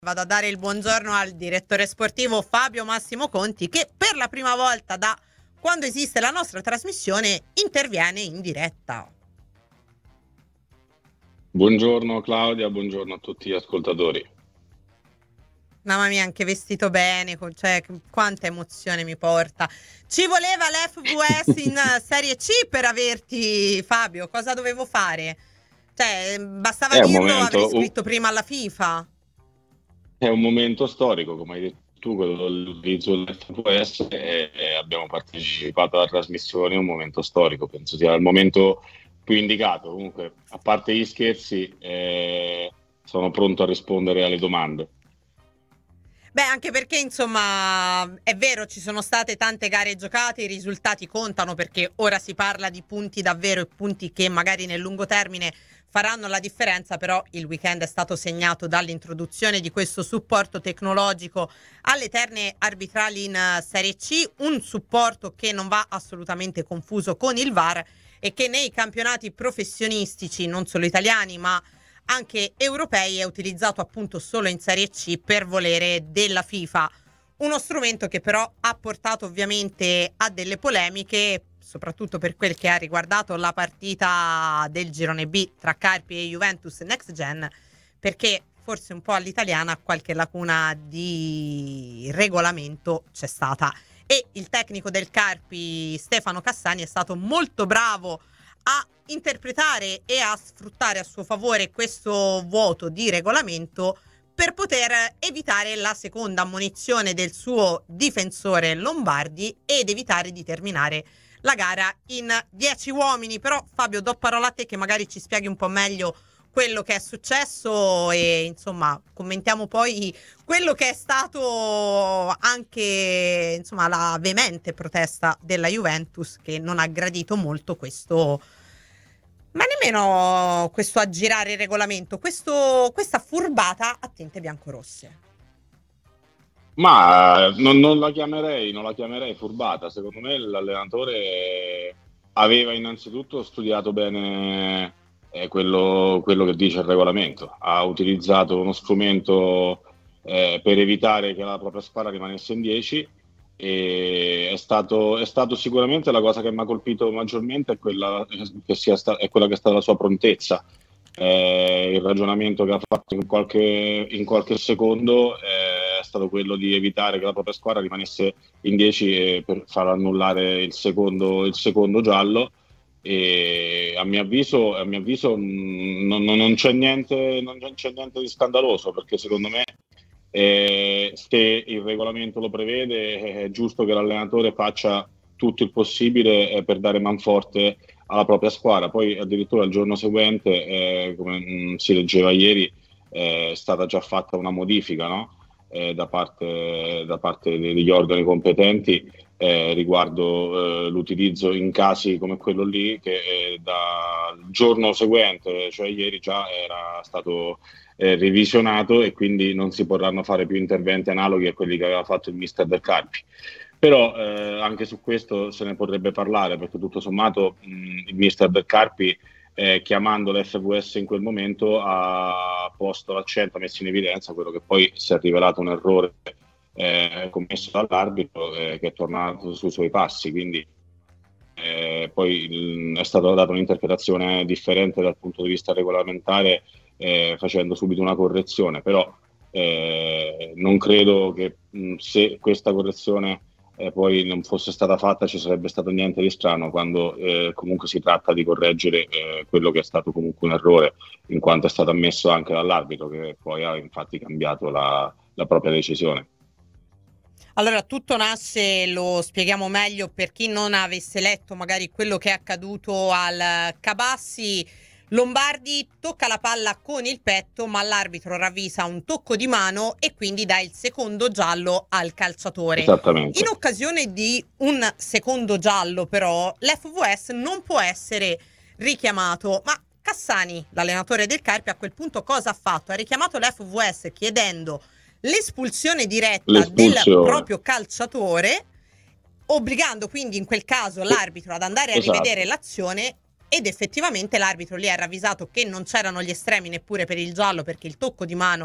Vado a dare il buongiorno al direttore sportivo Fabio Massimo Conti, che per la prima volta da quando esiste la nostra trasmissione interviene in diretta. Buongiorno Claudia, buongiorno a tutti gli ascoltatori. Mamma mia, anche vestito bene, cioè quanta emozione mi porta. Ci voleva l'FVS in Serie C per averti, Fabio, cosa dovevo fare? Cioè, bastava dirlo, avrei scritto prima alla FIFA. È un momento storico, come hai detto tu, quello dell'utilizzo dell'FVS, e abbiamo partecipato alla trasmissione, è un momento storico, penso sia il momento più indicato. Comunque, a parte gli scherzi, sono pronto a rispondere alle domande. Beh, anche perché, insomma, è vero, ci sono state tante gare giocate, i risultati contano perché ora si parla di punti davvero e punti che magari nel lungo termine faranno la differenza, però il weekend è stato segnato dall'introduzione di questo supporto tecnologico alle terne arbitrali in Serie C, un supporto che non va assolutamente confuso con il VAR e che nei campionati professionistici, non solo italiani, ma anche europei, è utilizzato appunto solo in Serie C per volere della FIFA. Uno strumento che però ha portato ovviamente a delle polemiche, soprattutto per quel che ha riguardato la partita del girone B tra Carpi e Juventus Next Gen, perché forse un po' all'italiana qualche lacuna di regolamento c'è stata. E il tecnico del Carpi, Stefano Cassani, è stato molto bravo a interpretare e a sfruttare a suo favore questo vuoto di regolamento per poter evitare la seconda ammonizione del suo difensore Lombardi ed evitare di terminare la gara in 10 uomini. Però Fabio, do parola a te che magari ci spieghi un po' meglio quello che è successo e insomma commentiamo poi quello che è stato anche insomma la veemente protesta della Juventus, che non ha gradito molto questo, ma nemmeno questo aggirare il regolamento, questa furbata a tinte biancorosse. Ma non la chiamerei furbata. Secondo me l'allenatore aveva innanzitutto studiato bene quello che dice il regolamento. Ha utilizzato uno strumento per evitare che la propria squadra rimanesse in 10, e è stato sicuramente la cosa che mi ha colpito maggiormente, è quella che è stata la sua prontezza. Il ragionamento che ha fatto in qualche secondo è stato quello di evitare che la propria squadra rimanesse in 10 per far annullare il secondo giallo. E a mio avviso non c'è niente di scandaloso, perché secondo me se il regolamento lo prevede è giusto che l'allenatore faccia tutto il possibile per dare manforte alla propria squadra. Poi addirittura il giorno seguente, come si leggeva ieri, è stata già fatta una modifica, no? Da parte degli organi competenti riguardo l'utilizzo in casi come quello lì, che dal giorno seguente, cioè ieri, già era stato revisionato, e quindi non si potranno fare più interventi analoghi a quelli che aveva fatto il mister del Carpi. Però anche su questo se ne potrebbe parlare, perché tutto sommato il mister del Carpi, chiamando l'FVS in quel momento, ha posto l'accento, ha messo in evidenza quello che poi si è rivelato un errore commesso dall'arbitro, che è tornato sui suoi passi. Quindi poi è stata data un'interpretazione differente dal punto di vista regolamentare, facendo subito una correzione. Però non credo che se questa correzione poi non fosse stata fatta ci sarebbe stato niente di strano, quando comunque si tratta di correggere quello che è stato comunque un errore, in quanto è stato ammesso anche dall'arbitro, che poi ha infatti cambiato la propria decisione. Allora, tutto nasce, lo spieghiamo meglio per chi non avesse letto magari quello che è accaduto al Cabassi. Lombardi tocca la palla con il petto, ma l'arbitro ravvisa un tocco di mano e quindi dà il secondo giallo al calciatore. Esattamente. In occasione di un secondo giallo, però, l'FVS non può essere richiamato. Ma Cassani, l'allenatore del Carpi, a quel punto cosa ha fatto? Ha richiamato l'FVS chiedendo l'espulsione diretta del proprio calciatore, obbligando quindi in quel caso l'arbitro ad andare a rivedere l'azione, ed effettivamente l'arbitro lì ha ravvisato che non c'erano gli estremi neppure per il giallo, perché il tocco di mano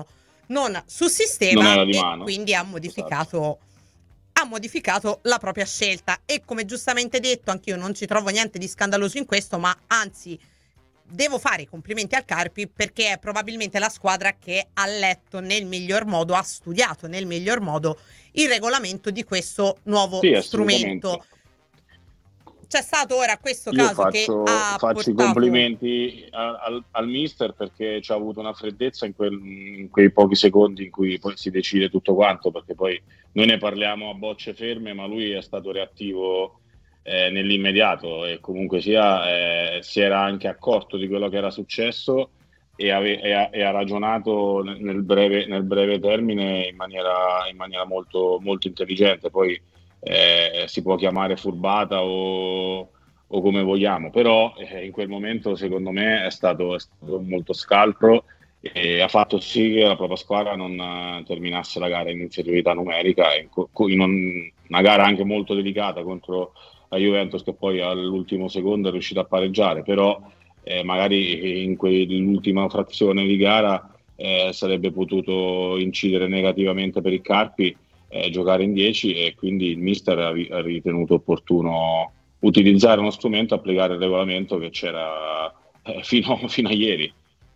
non Non sussisteva era di e mano. quindi Esatto. ha modificato la propria scelta. E come giustamente detto, anch'io non ci trovo niente di scandaloso in questo, ma anzi devo fare i complimenti al Carpi perché è probabilmente la squadra che ha letto nel miglior modo, ha studiato nel miglior modo il regolamento di questo nuovo Sì, strumento. assolutamente. C'è stato ora questo Io caso che ha faccio i portato. complimenti al mister perché ci ha avuto una freddezza in quei pochi secondi in cui poi si decide tutto quanto, perché poi noi ne parliamo a bocce ferme, ma lui è stato reattivo nell'immediato e comunque sia si era anche accorto di quello che era successo e ha ragionato nel breve termine in maniera molto, molto intelligente. Poi si può chiamare furbata o come vogliamo, però in quel momento secondo me è stato molto scaltro e ha fatto sì che la propria squadra non terminasse la gara in inferiorità numerica, una gara anche molto delicata contro la Juventus che poi all'ultimo secondo è riuscita a pareggiare, però magari in quell'ultima frazione di gara sarebbe potuto incidere negativamente per il Carpi giocare in 10 e quindi il mister ha ritenuto opportuno utilizzare uno strumento, applicare il regolamento che c'era fino a ieri.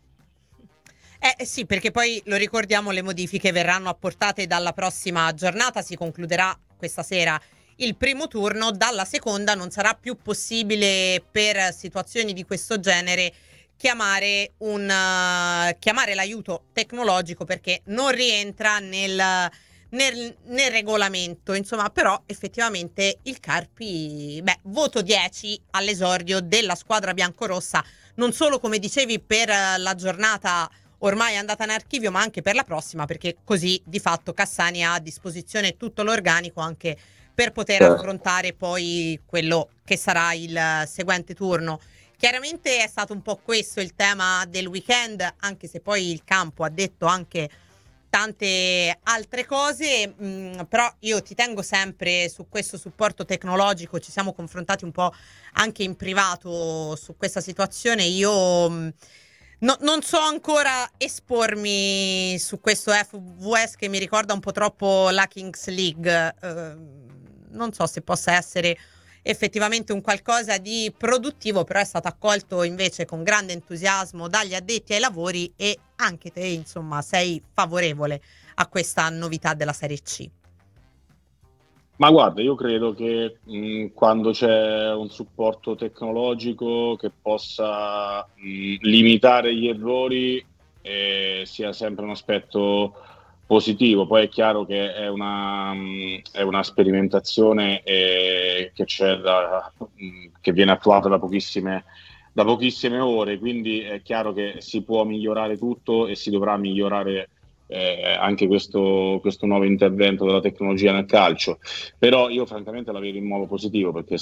Sì, perché poi lo ricordiamo, le modifiche verranno apportate dalla prossima giornata, si concluderà questa sera il primo turno, dalla seconda non sarà più possibile per situazioni di questo genere chiamare l'aiuto tecnologico perché non rientra nel regolamento, insomma, però effettivamente il Carpi, beh, voto 10 all'esordio della squadra biancorossa, non solo come dicevi per la giornata ormai è andata in archivio, ma anche per la prossima, perché così di fatto Cassani ha a disposizione tutto l'organico anche per poter affrontare poi quello che sarà il seguente turno. Chiaramente è stato un po' questo il tema del weekend, anche se poi il campo ha detto anche tante altre cose, però io ti tengo sempre su questo supporto tecnologico, ci siamo confrontati un po' anche in privato su questa situazione. Io non so ancora espormi su questo FVS che mi ricorda un po' troppo la Kings League. Non so se possa essere effettivamente un qualcosa di produttivo, però è stato accolto invece con grande entusiasmo dagli addetti ai lavori e anche te, insomma, sei favorevole a questa novità della Serie C. Ma guarda, io credo che quando c'è un supporto tecnologico che possa limitare gli errori sia sempre un aspetto positivo. Poi è chiaro che è una sperimentazione che viene attuata da pochissime ore, quindi è chiaro che si può migliorare tutto e si dovrà migliorare anche questo nuovo intervento della tecnologia nel calcio. Però io francamente la vedo in modo positivo perché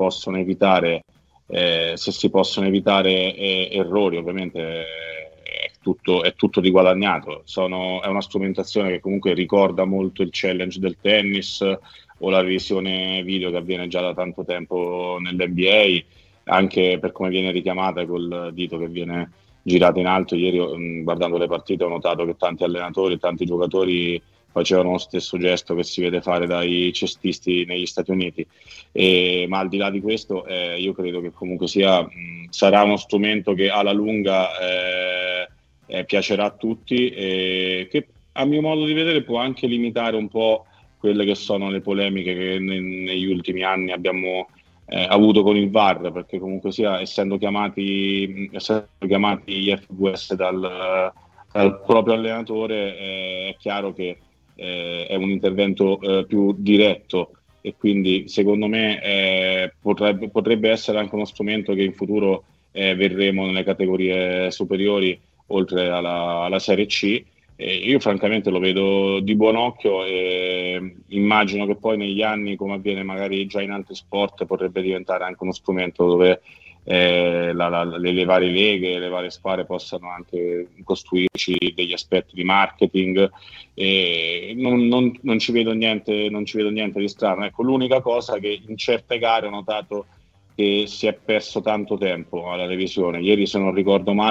se si possono evitare errori, ovviamente è tutto di guadagnato. È una strumentazione che comunque ricorda molto il challenge del tennis o la revisione video che avviene già da tanto tempo nell'NBA, anche per come viene richiamata col dito che viene girato in alto. Ieri guardando le partite ho notato che tanti allenatori, tanti giocatori facevano lo stesso gesto che si vede fare dai cestisti negli Stati Uniti. Ma al di là di questo io credo che comunque sarà uno strumento che alla lunga piacerà a tutti e che a mio modo di vedere può anche limitare un po' quelle che sono le polemiche che negli ultimi anni abbiamo avuto con il VAR, perché comunque sia essendo chiamati gli FVS dal proprio allenatore è chiaro che è un intervento più diretto e quindi secondo me potrebbe essere anche uno strumento che in futuro vedremo nelle categorie superiori oltre alla Serie C. Io francamente lo vedo di buon occhio e immagino che poi negli anni, come avviene magari già in altri sport, potrebbe diventare anche uno strumento dove le varie leghe, le varie squadre possano anche costruirci degli aspetti di marketing e non ci vedo niente, non ci vedo niente di strano. Ecco, l'unica cosa che in certe gare ho notato che si è perso tanto tempo alla revisione. Ieri, se non ricordo male,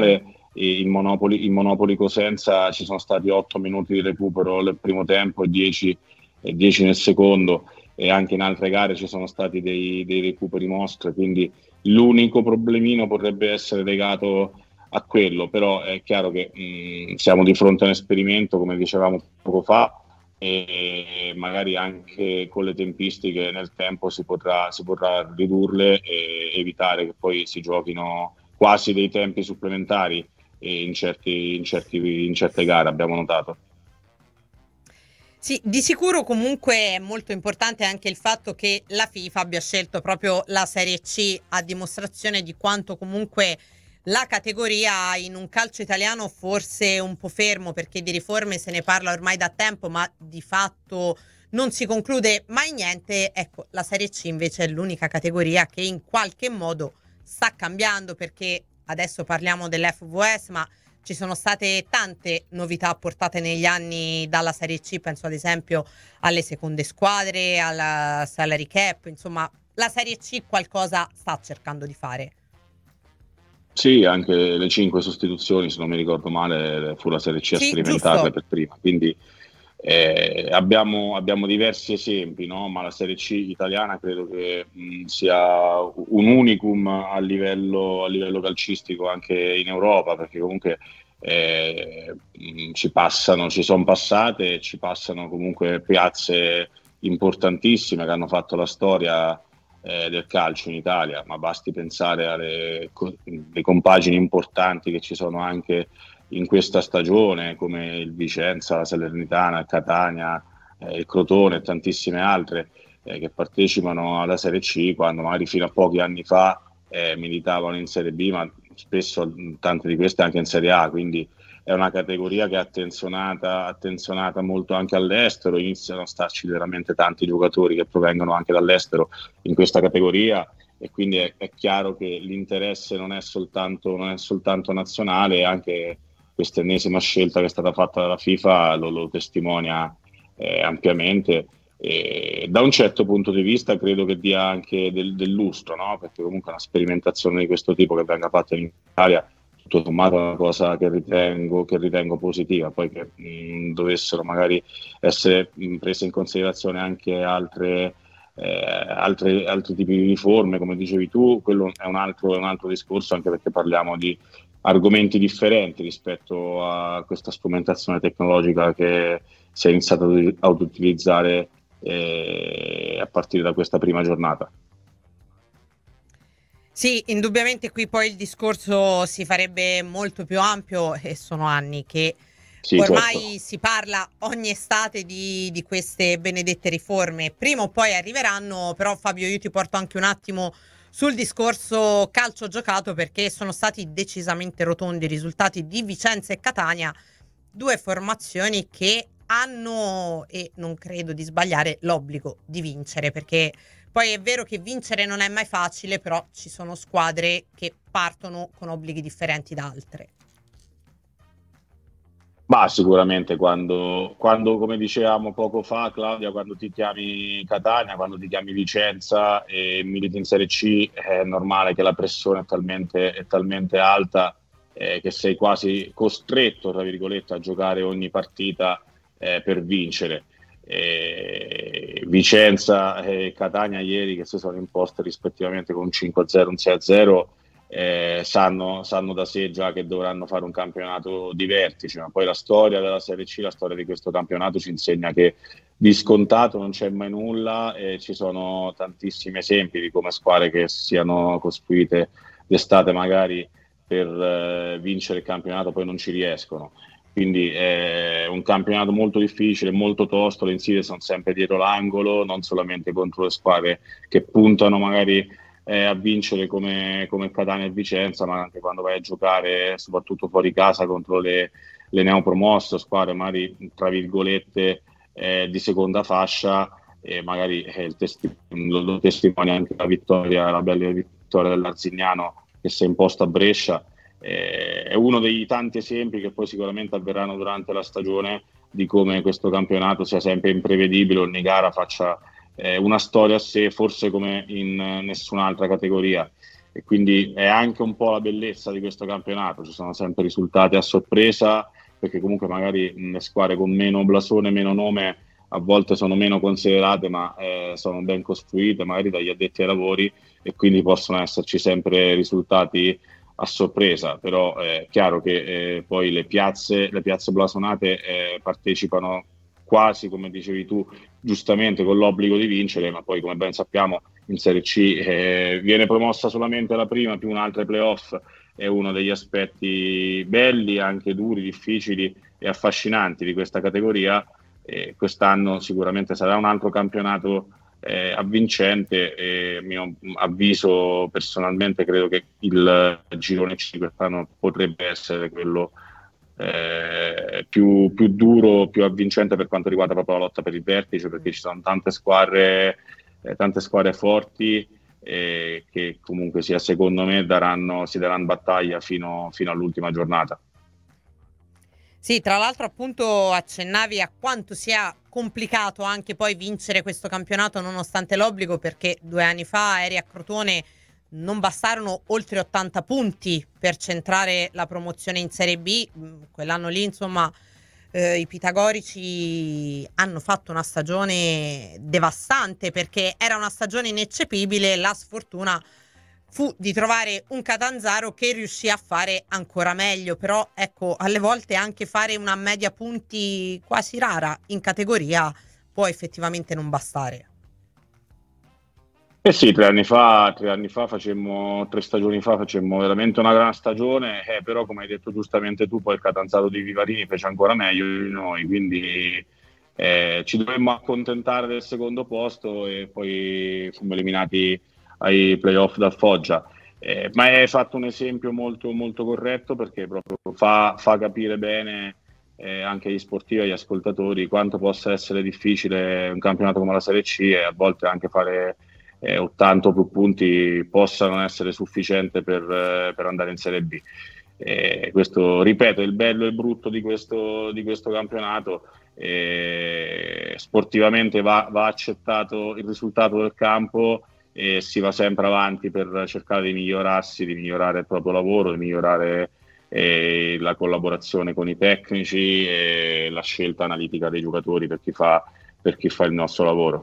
in Monopoli Cosenza ci sono stati 8 minuti di recupero nel primo tempo e 10 nel secondo, e anche in altre gare ci sono stati dei recuperi mostre, quindi l'unico problemino potrebbe essere legato a quello, però è chiaro che siamo di fronte a un esperimento, come dicevamo poco fa, e magari anche con le tempistiche nel tempo si potrà ridurle e evitare che poi si giochino quasi dei tempi supplementari in certe gare, abbiamo notato. Sì, di sicuro comunque è molto importante anche il fatto che la FIFA abbia scelto proprio la Serie C, a dimostrazione di quanto comunque la categoria in un calcio italiano forse un po' fermo, perché di riforme se ne parla ormai da tempo, ma di fatto non si conclude mai niente. Ecco, la Serie C invece è l'unica categoria che in qualche modo sta cambiando, perché adesso parliamo dell'FVS, ma ci sono state tante novità apportate negli anni dalla Serie C, penso ad esempio alle seconde squadre, alla salary cap, insomma la Serie C qualcosa sta cercando di fare. Sì, anche le 5 sostituzioni, se non mi ricordo male, fu la Serie C a sperimentarle per prima, quindi abbiamo diversi esempi, no? Ma la Serie C italiana credo che sia un unicum a livello calcistico anche in Europa, perché comunque ci sono passate e ci passano comunque piazze importantissime che hanno fatto la storia del calcio in Italia, ma basti pensare alle compagini importanti che ci sono anche in questa stagione, come il Vicenza, la Salernitana, il Catania, il Crotone e tantissime altre che partecipano alla Serie C, quando magari fino a pochi anni fa militavano in Serie B, ma spesso tante di queste anche in Serie A, quindi è una categoria che è attenzionata molto anche all'estero, iniziano a starci veramente tanti giocatori che provengono anche dall'estero in questa categoria, e quindi è chiaro che l'interesse non è soltanto nazionale, anche questa ennesima scelta che è stata fatta dalla FIFA lo testimonia ampiamente. E da un certo punto di vista credo che dia anche del lustro, no? Perché comunque una sperimentazione di questo tipo che venga fatta in Italia, tutto sommato è una cosa che ritengo positiva. Poi che dovessero magari essere prese in considerazione anche altri tipi di riforme, come dicevi tu, quello è un altro discorso, anche perché parliamo di argomenti differenti rispetto a questa strumentazione tecnologica che si è iniziata ad utilizzare a partire da questa prima giornata. Sì, indubbiamente qui poi il discorso si farebbe molto più ampio, e sono anni che ormai certo, si parla ogni estate di queste benedette riforme. Prima o poi arriveranno, però Fabio io ti porto anche un attimo sul discorso calcio giocato, perché sono stati decisamente rotondi i risultati di Vicenza e Catania, due formazioni che hanno, e non credo di sbagliare, l'obbligo di vincere, perché poi è vero che vincere non è mai facile, però ci sono squadre che partono con obblighi differenti da altre. Ma sicuramente quando, come dicevamo poco fa, Claudia, quando ti chiami Catania, quando ti chiami Vicenza e militi in Serie C, è normale che la pressione è talmente alta che sei quasi costretto, tra virgolette, a giocare ogni partita per vincere. Vicenza e Catania ieri, che si sono imposte rispettivamente con un 5-0 un 6-0, sanno da sé già che dovranno fare un campionato di vertice, ma poi la storia della Serie C, la storia di questo campionato ci insegna che di scontato non c'è mai nulla, e ci sono tantissimi esempi di come squadre che siano costruite d'estate magari per vincere il campionato poi non ci riescono. Quindi è un campionato molto difficile, molto tosto, le insidie sono sempre dietro l'angolo, non solamente contro le squadre che puntano magari a vincere come Catania e Vicenza, ma anche quando vai a giocare soprattutto fuori casa contro le neopromosse, squadre magari tra virgolette di seconda fascia, e magari lo testimonia anche la bella vittoria dell'Arzignano che si è imposta a Brescia. È uno dei tanti esempi che poi sicuramente avverranno durante la stagione di come questo campionato sia sempre imprevedibile, ogni gara faccia una storia a sé, forse come in nessun'altra categoria. e quindi è anche un po' la bellezza di questo campionato, ci sono sempre risultati a sorpresa, perché comunque magari le squadre con meno blasone, meno nome a volte sono meno considerate, ma sono ben costruite magari dagli addetti ai lavori, e quindi possono esserci sempre risultati a sorpresa. Però è chiaro che poi le piazze blasonate partecipano quasi, come dicevi tu, giustamente con l'obbligo di vincere, ma poi come ben sappiamo in Serie C viene promossa solamente la prima più un'altra ai playoff. È uno degli aspetti belli, anche duri, difficili e affascinanti di questa categoria. Quest'anno sicuramente sarà un altro campionato avvincente, e a mio avviso personalmente credo che il girone C quest'anno potrebbe essere quello più duro, più avvincente per quanto riguarda proprio la lotta per il vertice, perché ci sono tante squadre forti, che comunque sia, secondo me si daranno battaglia fino all'ultima giornata. Sì, tra l'altro appunto accennavi a quanto sia complicato anche poi vincere questo campionato nonostante l'obbligo, perché 2 anni fa eri a Crotone, non bastarono oltre 80 punti per centrare la promozione in Serie B. Quell'anno lì, insomma, i pitagorici hanno fatto una stagione devastante, perché era una stagione ineccepibile. La sfortuna fu di trovare un Catanzaro che riuscì a fare ancora meglio, però ecco, alle volte anche fare una media punti quasi rara in categoria può effettivamente non bastare. Eh sì, 3 stagioni fa facemmo veramente una gran stagione, però come hai detto giustamente tu, poi il Catanzaro di Vivarini fece ancora meglio di noi, quindi ci dovremmo accontentare del secondo posto, e poi fummo eliminati ai playoff dal Foggia. Ma hai fatto un esempio molto, molto corretto, perché proprio fa capire bene anche agli sportivi e agli ascoltatori quanto possa essere difficile un campionato come la Serie C, e a volte anche fare 80 o più punti possa non essere sufficiente per andare in Serie B. Questo, ripeto, è il bello e il brutto di questo campionato. Sportivamente va accettato il risultato del campo, e si va sempre avanti per cercare di migliorarsi, di migliorare il proprio lavoro, di migliorare la collaborazione con i tecnici e la scelta analitica dei giocatori per chi fa il nostro lavoro.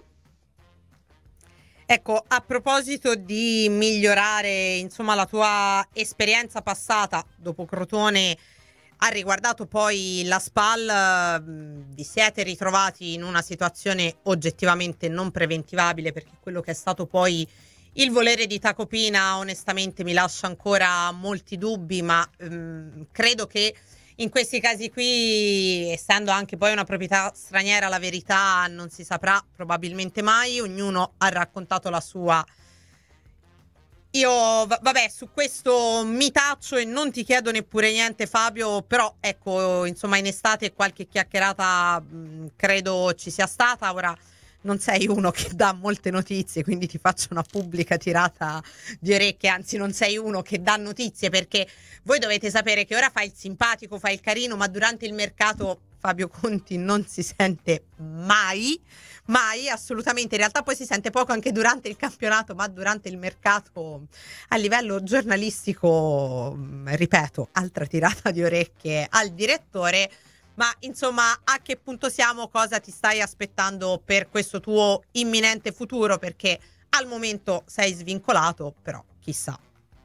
Ecco, a proposito di migliorare, insomma, la tua esperienza passata dopo Crotone ha riguardato poi la SPAL. Vi siete ritrovati in una situazione oggettivamente non preventivabile, perché quello che è stato poi il volere di Tacopina onestamente mi lascia ancora molti dubbi, ma credo che in questi casi qui, essendo anche poi una proprietà straniera, la verità non si saprà probabilmente mai. Ognuno ha raccontato la sua. Io, vabbè, su questo mi taccio e non ti chiedo neppure niente, Fabio, però ecco, insomma, in estate qualche chiacchierata credo ci sia stata. Ora non sei uno che dà molte notizie, quindi ti faccio una pubblica tirata di orecchie, anzi non sei uno che dà notizie, perché voi dovete sapere che ora fai il simpatico, fai il carino, ma durante il mercato Fabio Conti non si sente mai, assolutamente. In realtà poi si sente poco anche durante il campionato, ma durante il mercato a livello giornalistico, ripeto, altra tirata di orecchie al direttore. Ma insomma, a che punto siamo? Cosa ti stai aspettando per questo tuo imminente futuro? Perché al momento sei svincolato, però chissà.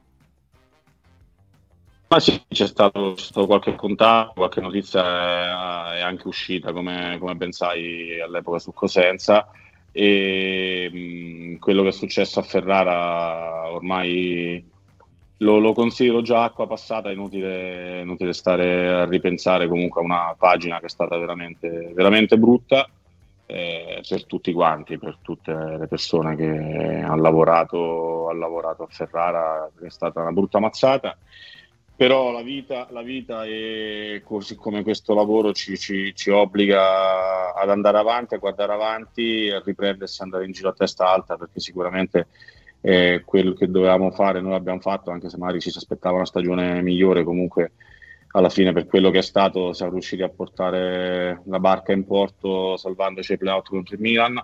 Ma sì, c'è stato qualche contatto, qualche notizia è anche uscita, come ben sai, all'epoca su Cosenza, e quello che è successo a Ferrara ormai lo considero già acqua passata. È inutile stare a ripensare comunque a una pagina che è stata veramente, veramente brutta per tutti quanti, per tutte le persone che hanno lavorato a Ferrara. È stata una brutta mazzata. Però la vita è così, come questo lavoro ci obbliga ad andare avanti, a guardare avanti, a riprendersi, a andare in giro a testa alta, perché sicuramente quello che dovevamo fare noi l'abbiamo fatto, anche se magari ci si aspettava una stagione migliore. Comunque alla fine, per quello che è stato, siamo riusciti a portare la barca in porto salvandoci i playout contro il Milan,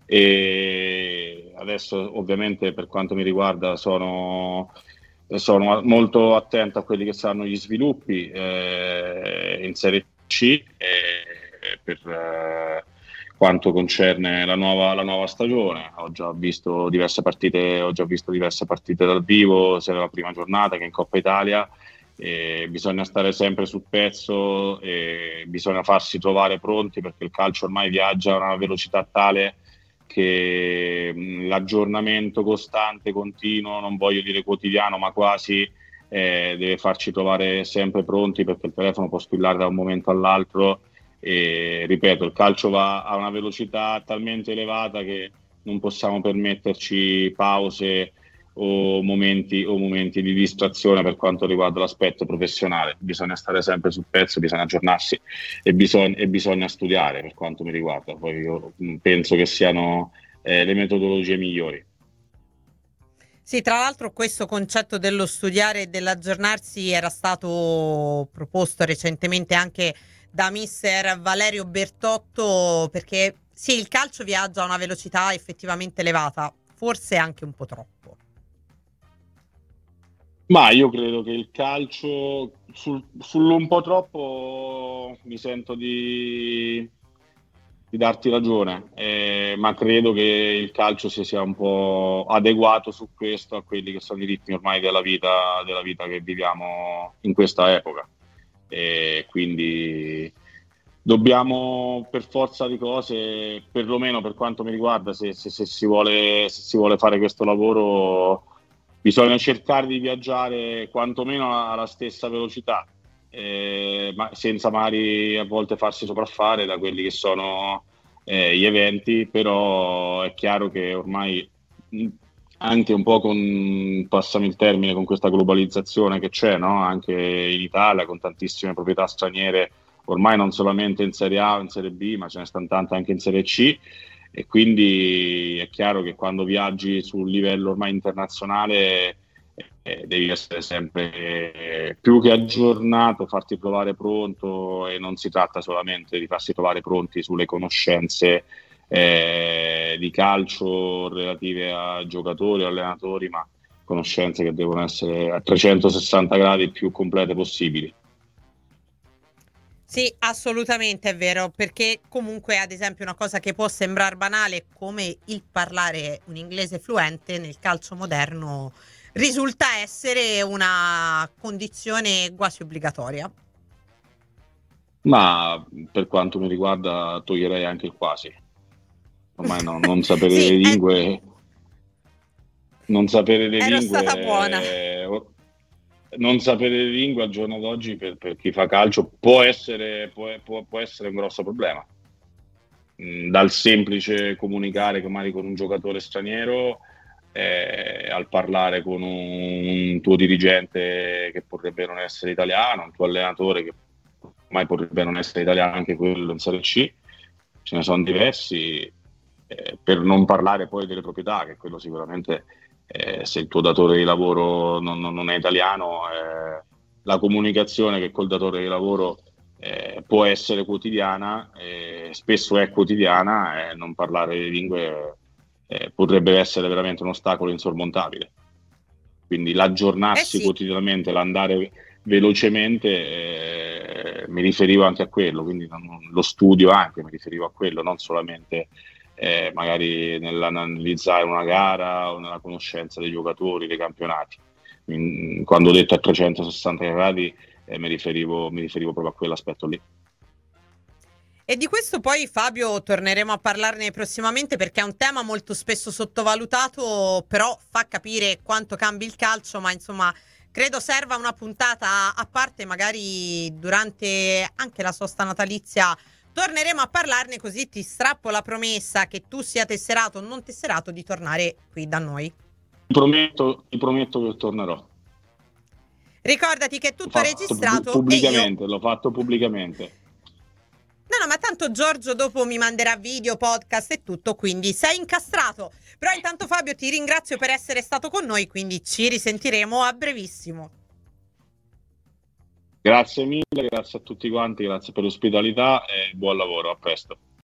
e adesso ovviamente per quanto mi riguarda sono molto attento a quelli che saranno gli sviluppi in Serie C per quanto concerne la nuova stagione. Ho già visto diverse partite dal vivo, sia nella prima giornata che in Coppa Italia. Bisogna stare sempre sul pezzo e bisogna farsi trovare pronti, perché il calcio ormai viaggia a una velocità tale che l'aggiornamento costante, continuo, non voglio dire quotidiano, ma quasi, deve farci trovare sempre pronti, perché il telefono può squillare da un momento all'altro. E ripeto, il calcio va a una velocità talmente elevata che non possiamo permetterci pause o momenti di distrazione per quanto riguarda l'aspetto professionale. Bisogna stare sempre sul pezzo, bisogna aggiornarsi e bisogna studiare, per quanto mi riguarda. Poi io penso che siano le metodologie migliori. Sì, tra l'altro questo concetto dello studiare e dell'aggiornarsi era stato proposto recentemente anche da mister Valerio Bertotto, perché sì, il calcio viaggia a una velocità effettivamente elevata, forse anche un po' troppo. Ma io credo che il calcio sull'un po' troppo mi sento di darti ragione, ma credo che il calcio si sia un po' adeguato su questo a quelli che sono i ritmi ormai della vita che viviamo in questa epoca. E quindi dobbiamo, per forza di cose, perlomeno per quanto mi riguarda, se si vuole fare questo lavoro, bisogna cercare di viaggiare quantomeno alla stessa velocità, ma senza magari a volte farsi sopraffare da quelli che sono gli eventi. Però è chiaro che ormai anche un po' passami il termine, con questa globalizzazione che c'è, no? Anche in Italia, con tantissime proprietà straniere, ormai non solamente in Serie A o in Serie B, ma ce ne stanno tante anche in Serie C, e quindi è chiaro che quando viaggi sul livello ormai internazionale devi essere sempre più che aggiornato, farti trovare pronto, e non si tratta solamente di farsi trovare pronti sulle conoscenze di calcio relative a giocatori o allenatori, ma conoscenze che devono essere a 360 gradi più complete possibili. Sì, assolutamente è vero, perché comunque ad esempio una cosa che può sembrare banale come il parlare un inglese fluente nel calcio moderno risulta essere una condizione quasi obbligatoria. Ma per quanto mi riguarda toglierei anche il quasi. Ormai non sapere Sì, le lingue, ero stata buona. non sapere le lingue al giorno d'oggi per chi fa calcio può essere un grosso problema. Dal semplice comunicare magari con un giocatore straniero, al parlare con un tuo dirigente che potrebbe non essere italiano, un tuo allenatore che ormai potrebbe non essere italiano, anche quello in Serie C. Ce ne sono diversi, per non parlare poi delle proprietà, che quello sicuramente, se il tuo datore di lavoro non è italiano, la comunicazione che col datore di lavoro può essere quotidiana, spesso è quotidiana, e non parlare le lingue potrebbe essere veramente un ostacolo insormontabile. Quindi l'aggiornarsi Sì. quotidianamente, l'andare velocemente, mi riferivo anche a quello, quindi lo studio anche mi riferivo a quello, non solamente magari nell'analizzare una gara o nella conoscenza dei giocatori, dei campionati. Quando ho detto a 360 gradi, mi riferivo proprio a quell'aspetto lì. E di questo poi, Fabio, torneremo a parlarne prossimamente, perché è un tema molto spesso sottovalutato, però fa capire quanto cambi il calcio, ma insomma credo serva una puntata a parte, magari durante anche la sosta natalizia torneremo a parlarne, così ti strappo la promessa, che tu sia tesserato o non tesserato, di tornare qui da noi. Ti prometto che tornerò. Ricordati che è tutto registrato pubblicamente, l'ho fatto pubblicamente. No, ma tanto Giorgio dopo mi manderà video, podcast e tutto, quindi sei incastrato. Però intanto, Fabio, ti ringrazio per essere stato con noi, quindi ci risentiremo a brevissimo. Grazie mille, grazie a tutti quanti, grazie per l'ospitalità e buon lavoro, a presto.